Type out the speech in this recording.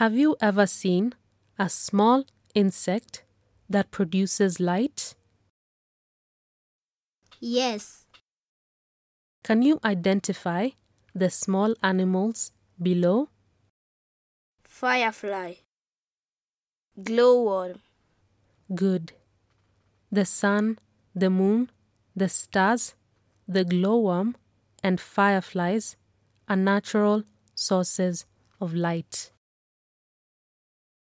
Have you ever seen a small insect that produces light? Yes. Can you identify the small animals below? Firefly. Glowworm. Good. The sun, the moon, the stars, the glowworm, and fireflies are natural sources of light.